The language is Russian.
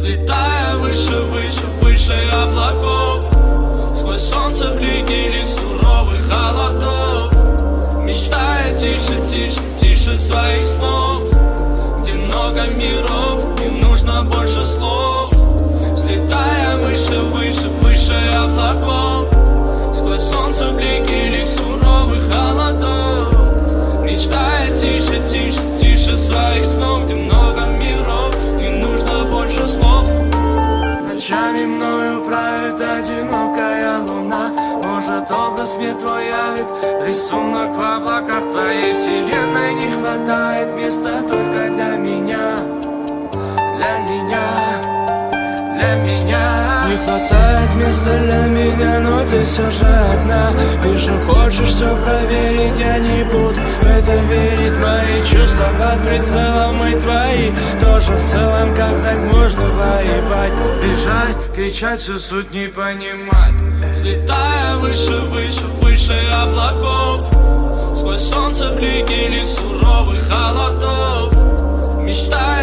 Взлетая выше, выше, выше облаков, сквозь солнце блики лик суровых холодов, мечтая тише, тише, тише своих снов, где много миров, не нужно больше слов. Взлетая выше, выше, выше облаков, сквозь солнце блики лик суровых холодов, мечтая тише, тише, тише своих снов, где много миров, не нужно больше слов. Ночами мною правит одинокая луна, может образ мне твой явит рисунок в облаках. Твоей вселенной не хватает места только для меня, для меня, для меня. Не хватает места для меня, но ты все же одна. Вижу, хочешь все проверить, я не буду в это верить. Мои чувства под прицелом и твои тоже в целом. Как так можно воевать, бежать, кричать, всю суть не понимать. Взлетая выше, выше, выше облаков, сквозь солнце блики лик суровых холодов, мечтая